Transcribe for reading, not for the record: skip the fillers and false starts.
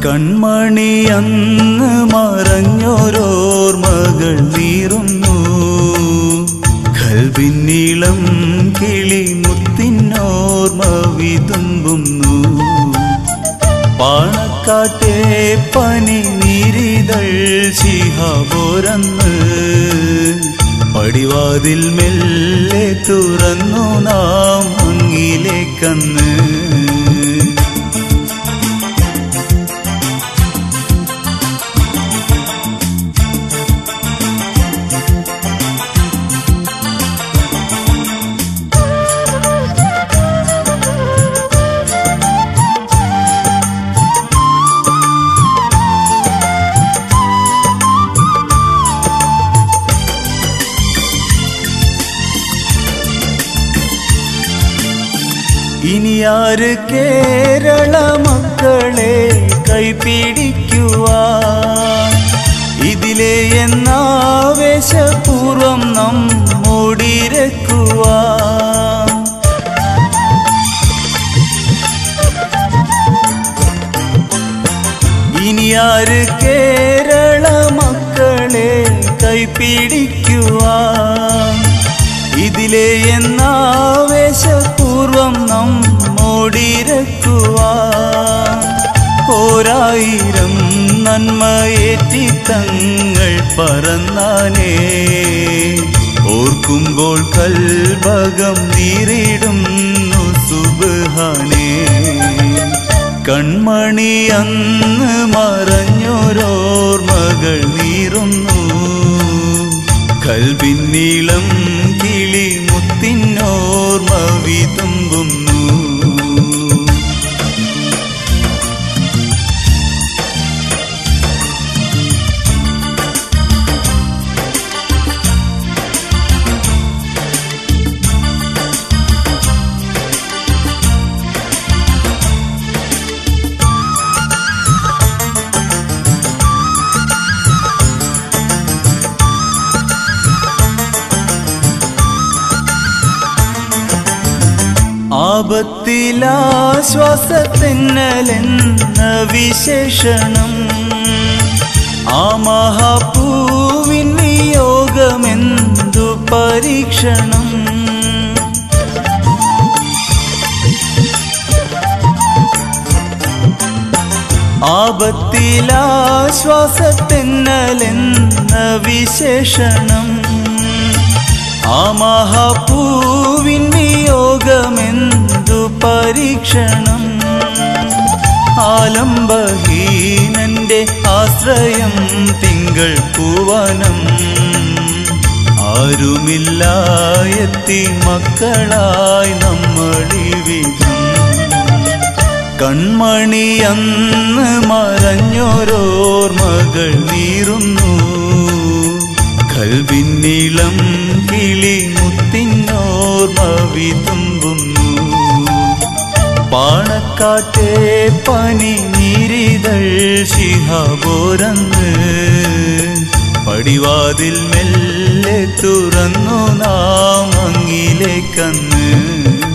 കൺമണി അന്ന് മറഞ്ഞോരോർമകൾ നീറുന്നു. കൽവിന്നീളം കിളിമുത്തിനോർമ വിതുമ്പുന്നു. പാണക്കാട്ടെ പനി നീരിതൾ ശിഹാബോരന്ന് പടിവാതിൽ മെല്ലെ തുറന്നു നാം അങ്ങിലേക്കന്ന്. ഇനിയാര് കേരള മക്കളെ കൈപിടിക്കുവാൻ, ഇതിലെ എന്നാവേശപൂർവം നമ്മോടിരക്കുവാൻ. ഇനിയാര് കേരള മക്കളെ കൈപിടിക്കുവാൻ, ഇതിലെ എന്നാവേശപൂർവം നമ്മോടിരക്കുവാൻ. ഓരായിരം നന്മയേറ്റി തങ്ങൾ പറന്നാനേ, ഓർക്കുമ്പോൾ കൽബകം നീറിടുന്നു സുബ്ഹാനേ. കൺമണി അന്ന് മറഞ്ഞോരോർമകൾ നീറുന്നു. കൽവിന്നീളം കിളിമുത്തിനോർമ വിതുമ്പുന്നു. ആപത്തിലാശ്വാസത്തിന്നലെന്ന വിശേഷണം, ആ മഹാപൂവിൻ നിയോഗമെന്തു പരീക്ഷണം. ആപത്തിലാശ്വാസത്തിന്നലെന്ന വിശേഷണം, ആ മഹാപൂവിൻ നിയോഗമെന്തു പരീക്ഷണം. ആലംബഹീനന്റെ ആശ്രയം തിങ്കൾ പൂവനം, ആരുമില്ലായെത്തി മക്കളായി നമ്മളിവിധം. കൺമണി അന്ന് മറഞ്ഞോരോർമകൾ നീറുന്നു. കൽവിന്നീളം കിളിമുത്തിനോർമ വിതുമ്പുന്നു. പാണക്കാട്ടെ പനി നീരിതൾ ശിഹാബോരന്ന് പടിവാതിൽ മെല്ലെ തുറന്നു നാം അങ്ങിലേക്കന്ന്.